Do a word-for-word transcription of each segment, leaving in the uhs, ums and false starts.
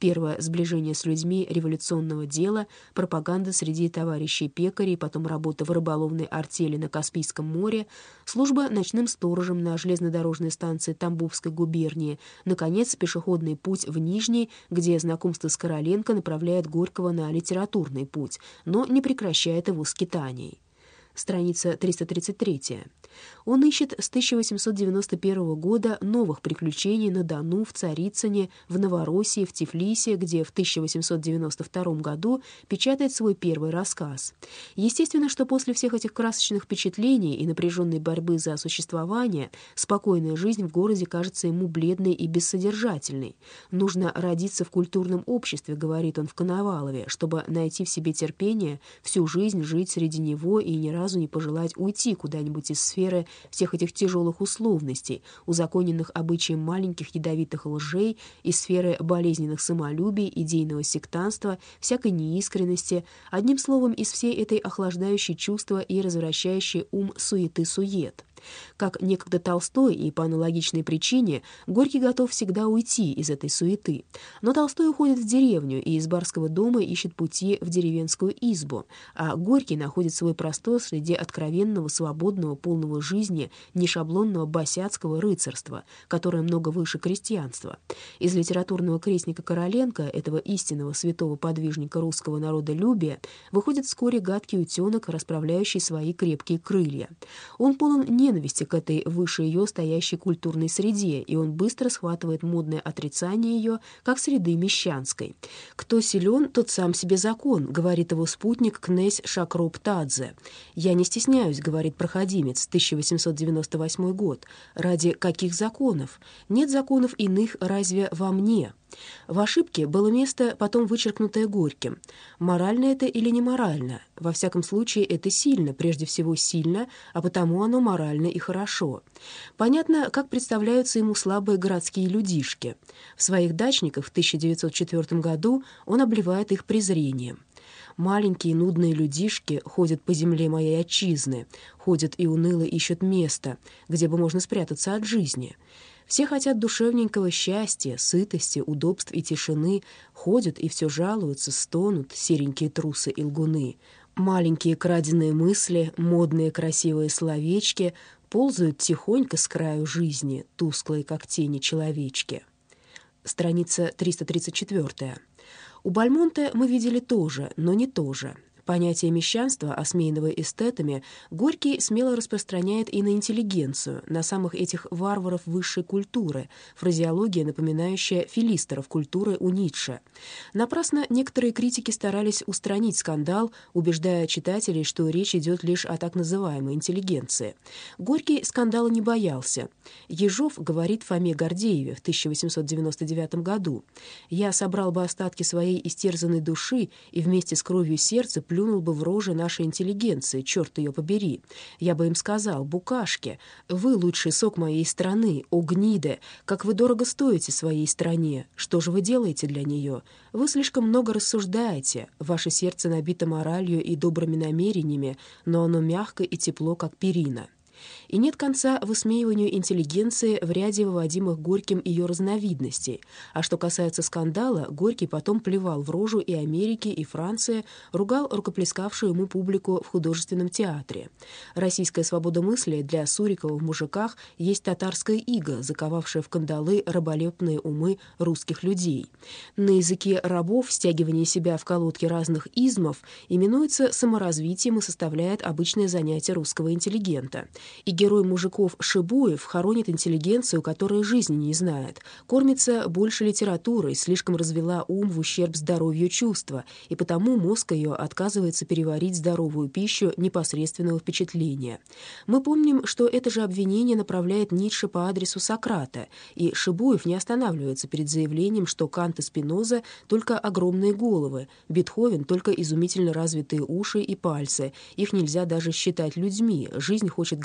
Первое — сближение с людьми революционного дела, пропаганда среди товарищей пекарей, потом работа в рыболовной артели на Каспийском море, служба ночным сторожем на железнодорожной станции Тамбовской губернии, наконец, пешеходный путь в Нижний, где знакомство с Короленко направляет Горького на литературный путь, но не прекращает его скитаний. Страница триста тридцать три. Он ищет с тысяча восемьсот девяносто первого года новых приключений на Дону, в Царицыне, в Новороссии, в Тифлисе, где в тысяча восемьсот девяносто втором году печатает свой первый рассказ. Естественно, что после всех этих красочных впечатлений и напряженной борьбы за существование спокойная жизнь в городе кажется ему бледной и бессодержательной. «Нужно родиться в культурном обществе», — говорит он в Коновалове, «чтобы найти в себе терпение всю жизнь жить среди него и ни разу не пожелать уйти куда-нибудь из сферы всех этих тяжелых условностей, узаконенных обычаем маленьких ядовитых лжей, из сферы болезненных самолюбий, идейного сектантства, всякой неискренности, одним словом, из всей этой охлаждающей чувства и развращающей ум суеты-сует». Как некогда Толстой, и по аналогичной причине Горький готов всегда уйти из этой суеты. Но Толстой уходит в деревню и из барского дома ищет пути в деревенскую избу, а Горький находит свой простор среди откровенного, свободного, полного жизни, нешаблонного босяцкого рыцарства, которое много выше крестьянства. Из литературного крестника Короленко, этого истинного святого подвижника русского народолюбия, выходит вскоре гадкий утенок, расправляющий свои крепкие крылья. Он полон ненависти ненависти к этой выше ее стоящей культурной среде, и он быстро схватывает модное отрицание ее, как среды мещанской. «Кто силен, тот сам себе закон», — говорит его спутник князь Шакроп-Тадзе. «Я не стесняюсь», — говорит проходимец, тысяча восемьсот девяносто восьмой год. «Ради каких законов? Нет законов иных разве во мне?» В ошибке было место, потом вычеркнутое Горьким. Морально это или не морально? Во всяком случае, это сильно, прежде всего сильно, а потому оно морально и хорошо. Понятно, как представляются ему слабые городские людишки. В своих дачниках в тысяча девятьсот четвёртом году он обливает их презрением. «Маленькие нудные людишки ходят по земле моей отчизны, ходят и уныло ищут место, где бы можно спрятаться от жизни. Все хотят душевненького счастья, сытости, удобств и тишины, ходят и все жалуются, стонут серенькие трусы и лгуны. Маленькие краденые мысли, модные красивые словечки ползают тихонько с краю жизни, тусклые, как тени человечки». Страница триста тридцать четыре. У Бальмонта мы видели то же, но не то же. Понятие мещанства, осмеянного эстетами, Горький смело распространяет и на интеллигенцию, на самых этих варваров высшей культуры, фразеология, напоминающая филистеров культуры у Ницше. Напрасно некоторые критики старались устранить скандал, убеждая читателей, что речь идет лишь о так называемой интеллигенции. Горький скандала не боялся. Ежов говорит Фоме Гордееве в тысяча восемьсот девяносто девятом году: «Я собрал бы остатки своей истерзанной души и вместе с кровью сердца плюнул бы в рожи нашей интеллигенции, черт ее побери. Я бы им сказал: букашки, вы лучший сок моей страны, о гниды, как вы дорого стоите своей стране, что же вы делаете для нее? Вы слишком много рассуждаете, ваше сердце набито моралью и добрыми намерениями, но оно мягко и тепло, как перина». И нет конца высмеиванию интеллигенции в ряде выводимых Горьким ее разновидностей. А что касается скандала, Горький потом плевал в рожу и Америке, и Франции, ругал рукоплескавшую ему публику в художественном театре. Российская свободомыслие для Сурикова в «Мужиках» есть татарская ига, заковавшая в кандалы раболепные умы русских людей. На языке рабов стягивание себя в колодки разных измов именуется саморазвитием и составляет обычное занятие русского интеллигента. И герой «Мужиков» Шибуев хоронит интеллигенцию, которая жизни не знает, кормится больше литературой, слишком развела ум в ущерб здоровью чувства, и потому мозг ее отказывается переварить здоровую пищу непосредственного впечатления. Мы помним, что это же обвинение направляет Ницше по адресу Сократа, и Шибуев не останавливается перед заявлением, что Кант и Спиноза — только огромные головы, Бетховен — только изумительно развитые уши и пальцы, их нельзя даже считать людьми, жизнь хочет гармоничного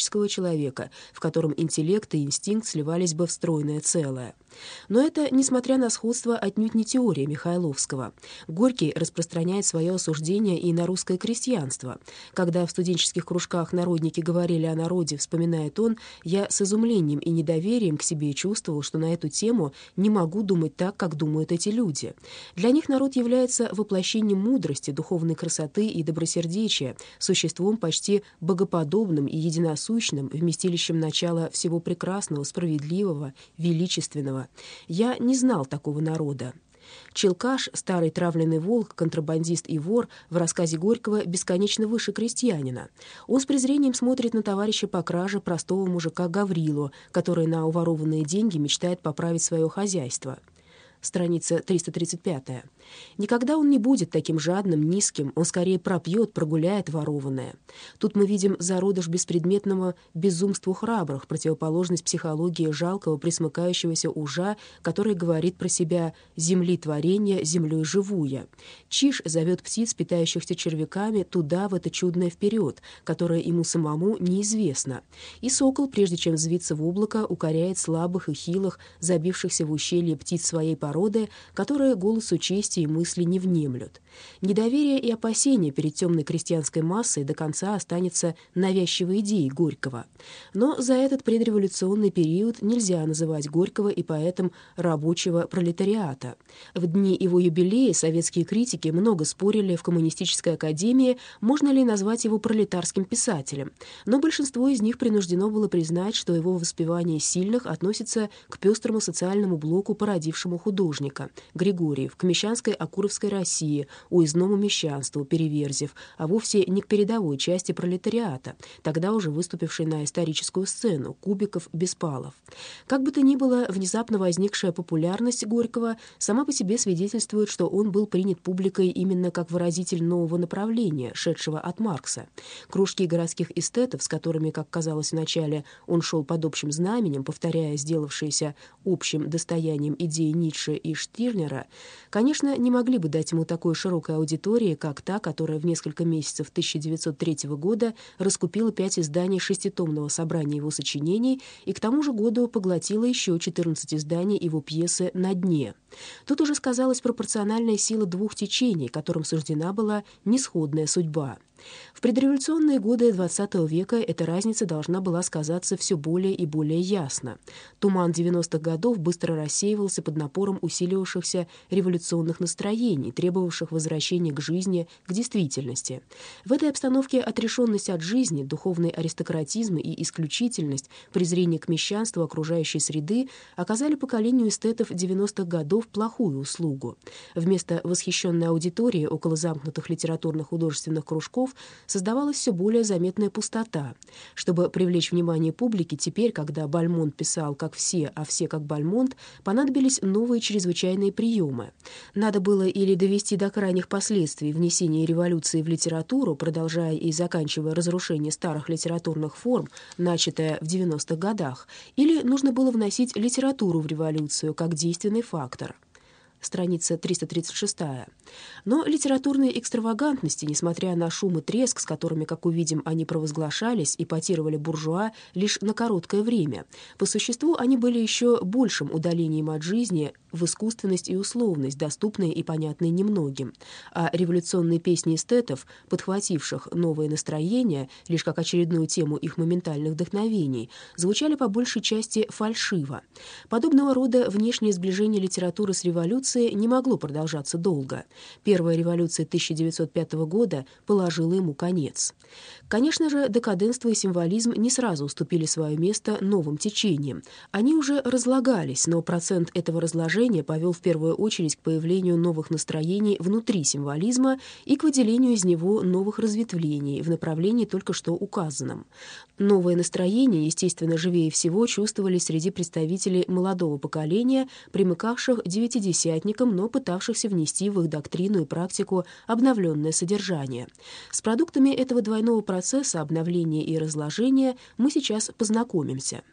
классического человека, в котором интеллект и инстинкт сливались бы в стройное целое. Но это, несмотря на сходство, отнюдь не теория Михайловского. Горький распространяет свое осуждение и на русское крестьянство. Когда в студенческих кружках народники говорили о народе, вспоминает он, я с изумлением и недоверием к себе чувствовал, что на эту тему не могу думать так, как думают эти люди. Для них народ является воплощением мудрости, духовной красоты и добросердечия, существом почти богоподобным и единосущным, вместилищем начала всего прекрасного, справедливого, величественного. Я не знал такого народа. Челкаш, старый травленный волк, контрабандист и вор, в рассказе Горького бесконечно выше крестьянина. Он с презрением смотрит на товарища по краже простого мужика Гаврилу, который на уворованные деньги мечтает поправить свое хозяйство. Страница триста тридцать пятая. Никогда он не будет таким жадным, низким, он скорее пропьет, прогуляет ворованное. Тут мы видим зародыш беспредметного безумству храбрых, противоположность психологии жалкого, присмыкающегося ужа, который говорит про себя «земли творения, землей живуя». Чиж зовет птиц, питающихся червяками, туда, в это чудное вперед, которое ему самому неизвестно. И сокол, прежде чем взвиться в облако, укоряет слабых и хилых, забившихся в ущелье птиц своей породы, породы, которые голосу чести и мысли не внемлют. Недоверие и опасение перед темной крестьянской массой до конца останется навязчивой идеей Горького. Но за этот предреволюционный период нельзя называть Горького и поэтом рабочего пролетариата. В дни его юбилея советские критики много спорили в Коммунистической академии, можно ли назвать его пролетарским писателем. Но большинство из них принуждено было признать, что его воспевание сильных относится к пестрому социальному блоку, породившему художника. художника Григорьев, к мещанской Окуровской России, уездному мещанству Переверзев, а вовсе не к передовой части пролетариата, тогда уже выступившей на историческую сцену, Кубиков, Беспалов. Как бы то ни было, внезапно возникшая популярность Горького сама по себе свидетельствует, что он был принят публикой именно как выразитель нового направления, шедшего от Маркса. Кружки городских эстетов, с которыми, как казалось вначале, он шел под общим знаменем, повторяя сделавшиеся общим достоянием идеи Ницше и Штирнера, конечно, не могли бы дать ему такой широкой аудитории, как та, которая в несколько месяцев тысяча девятьсот третьего года раскупила пять изданий шеститомного собрания его сочинений и к тому же году поглотила еще четырнадцать изданий его пьесы «На дне». Тут уже сказалась пропорциональная сила двух течений, которым суждена была несходная судьба. В предреволюционные годы двадцатого века эта разница должна была сказаться все более и более ясно. Туман девяностых годов быстро рассеивался под напором усиливавшихся революционных настроений, требовавших возвращения к жизни, к действительности. В этой обстановке отрешенность от жизни, духовный аристократизм и исключительность, презрение к мещанству окружающей среды оказали поколению эстетов девяностых годов плохую услугу. Вместо восхищенной аудитории около замкнутых литературно-художественных кружков создавалась все более заметная пустота. Чтобы привлечь внимание публики, теперь, когда Бальмонт писал как все, а все как Бальмонт, понадобились новые чрезвычайные приемы. Надо было или довести до крайних последствий внесение революции в литературу, продолжая и заканчивая разрушение старых литературных форм, начатое в девяностых годах, или нужно было вносить литературу в революцию как действенный фактор. Страница триста тридцать шестая. Но литературные экстравагантности, несмотря на шум и треск, с которыми, как увидим, они провозглашались, эпатировали буржуа лишь на короткое время. По существу они были еще большим удалением от жизни в искусственность и условность, доступные и понятные немногим. А революционные песни эстетов, подхвативших новые настроения, лишь как очередную тему их моментальных вдохновений, звучали по большей части фальшиво. Подобного рода внешнее сближение литературы с революцией не могло продолжаться долго. Первая революция тысяча девятьсот пятого года положила ему конец. Конечно же, декаденство и символизм не сразу уступили свое место новым течениям. Они уже разлагались, но процент этого разложения повел в первую очередь к появлению новых настроений внутри символизма и к выделению из него новых разветвлений в направлении только что указанном. Новые настроения, естественно, живее всего чувствовались среди представителей молодого поколения, примыкавших девятидесятникам, но пытавшихся внести в их доктрину и практику обновленное содержание. С продуктами этого двойного процесса обновления и разложения мы сейчас познакомимся.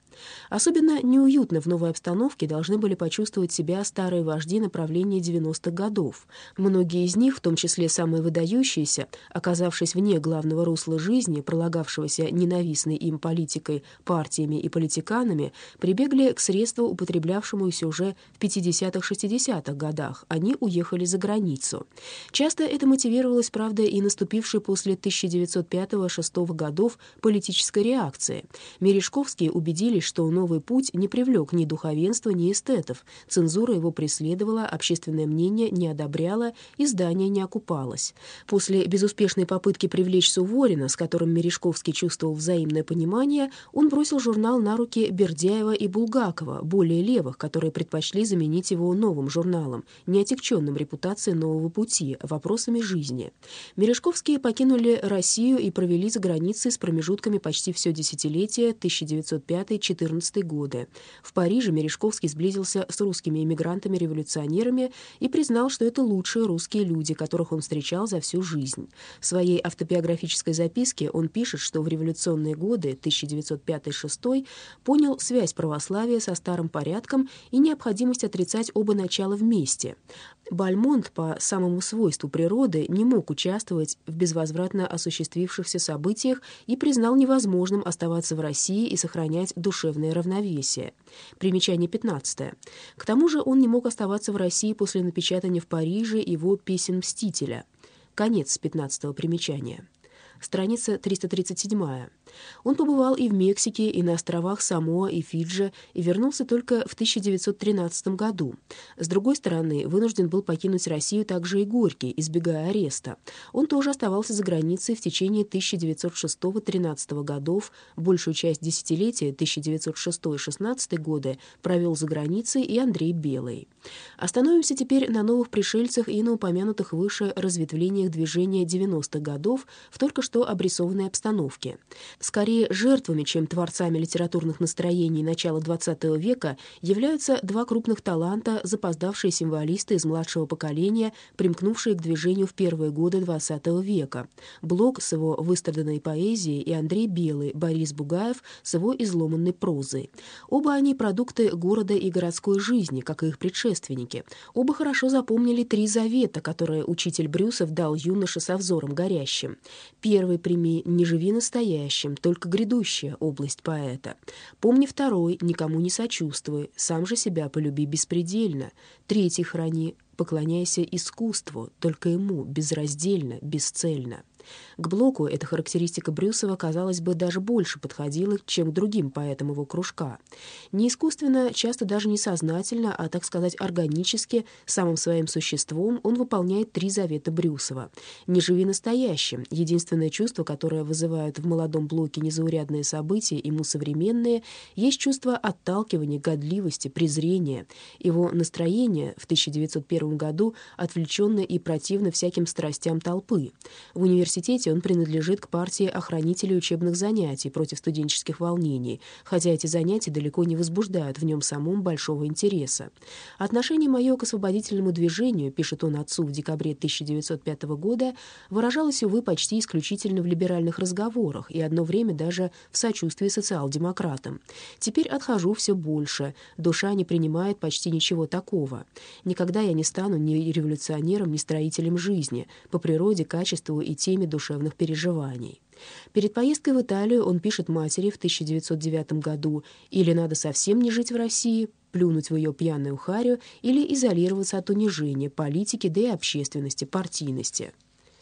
Особенно неуютно в новой обстановке должны были почувствовать себя старые вожди направления девяностых годов. Многие из них, в том числе самые выдающиеся, оказавшись вне главного русла жизни, пролагавшегося ненавистной им политикой, партиями и политиканами, прибегли к средству, употреблявшемуся уже в пятидесятых-шестидесятых годах. Они уехали за границу. Часто это мотивировалось, правда, и наступившей после тысяча девятьсот пятого-шестого годов политической реакции. Мережковские убедились, что новый путь не привлек ни духовенства, ни эстетов. Цензура его преследовала, общественное мнение не одобряло, издание не окупалось. После безуспешной попытки привлечь Суворина, с которым Мережковский чувствовал взаимное понимание, он бросил журнал на руки Бердяева и Булгакова, более левых, которые предпочли заменить его новым журналом, не отягченным репутацией нового пути, вопросами жизни. Мережковские покинули Россию и провели за границей с промежутками почти все десятилетие тысяча девятьсот пятый-четырнадцатый годы. В Париже Мережковский сблизился с русскими эмигрантами-революционерами и признал, что это лучшие русские люди, которых он встречал за всю жизнь. В своей автобиографической записке он пишет, что в революционные годы тысяча девятьсот пятый-шестой понял связь православия со старым порядком и необходимость отрицать оба начала вместе. Бальмонт по самому свойству природы не мог участвовать в безвозвратно осуществившихся событиях и признал невозможным оставаться в России и сохранять душевное равновесие. Примечание пятнадцатое. К тому же он не мог оставаться в России после напечатания в Париже его «Песен Мстителя». Конец пятнадцатого примечания. Страница триста тридцать седьмая. Он побывал и в Мексике, и на островах Самоа и Фиджи, и вернулся только в тысяча девятьсот тринадцатом году. С другой стороны, вынужден был покинуть Россию также и Горький, избегая ареста. Он тоже оставался за границей в течение тысяча девятьсот шестого-тринадцатого годов, большую часть десятилетия тысяча девятьсот шестой-шестнадцатый годы провел за границей и Андрей Белый. Остановимся теперь на новых пришельцах и на упомянутых выше разветвлениях движения девяностых годов в только что обрисованной обстановке. Скорее жертвами, чем творцами литературных настроений начала двадцатого века, являются два крупных таланта, запоздавшие символисты из младшего поколения, примкнувшие к движению в первые годы двадцатого века. Блок с его выстраданной поэзией и Андрей Белый, Борис Бугаев с его изломанной прозой. Оба они продукты города и городской жизни, как и их предшественники. Оба хорошо запомнили три завета, которые учитель Брюсов дал юноше со взором горящим. Первый прими «Не живи настоящим», только грядущая область поэта. Помни второй, никому не сочувствуй, сам же себя полюби беспредельно. Третий храни, поклоняйся искусству, только ему, безраздельно, бесцельно. К Блоку эта характеристика Брюсова, казалось бы, даже больше подходила, чем к другим поэтам его кружка. Не искусственно, часто даже несознательно, а, так сказать, органически, самым своим существом он выполняет три завета Брюсова. «Не живи настоящим» — единственное чувство, которое вызывает в молодом Блоке незаурядные события, ему современные, есть чувство отталкивания, годливости, презрения. Его настроение в тысяча девятьсот первом году отвлеченно и противно всяким страстям толпы. В университете он принадлежит к партии охранителей учебных занятий против студенческих волнений, хотя эти занятия далеко не возбуждают в нем самом большого интереса. «Отношение мое к освободительному движению», — пишет он отцу в декабре тысяча девятьсот пятого года, выражалось, увы, почти исключительно в либеральных разговорах и одно время даже в сочувствии социал-демократам. Теперь отхожу все больше, душа не принимает почти ничего такого. Никогда я не стану ни революционером, ни строителем жизни, по природе, качеству и теме душевных переживаний. Перед поездкой в Италию он пишет матери в тысяча девятьсот девятом году: «Или надо совсем не жить в России, плюнуть в ее пьяную харю, или изолироваться от унижения, политики, да и общественности, партийности».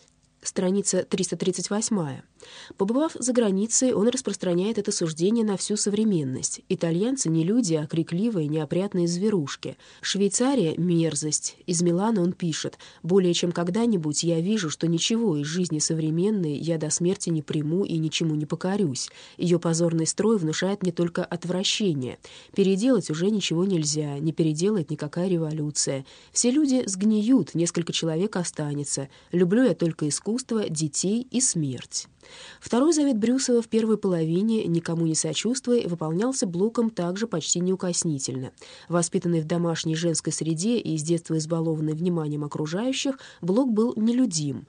Страница триста тридцать восьмая. Побывав за границей, он распространяет это суждение на всю современность. Итальянцы не люди, а крикливые, неопрятные зверушки. Швейцария — мерзость. Из Милана он пишет: «Более чем когда-нибудь я вижу, что ничего из жизни современной я до смерти не приму и ничему не покорюсь. Ее позорный строй внушает мне только отвращение. Переделать уже ничего нельзя, не переделает никакая революция. Все люди сгниют, несколько человек останется. Люблю я только искусство, детей и смерть». Второй завет Брюсова в первой половине «Никому не сочувствуй» выполнялся Блоком также почти неукоснительно. Воспитанный в домашней женской среде и с детства избалованный вниманием окружающих, Блок был нелюдим.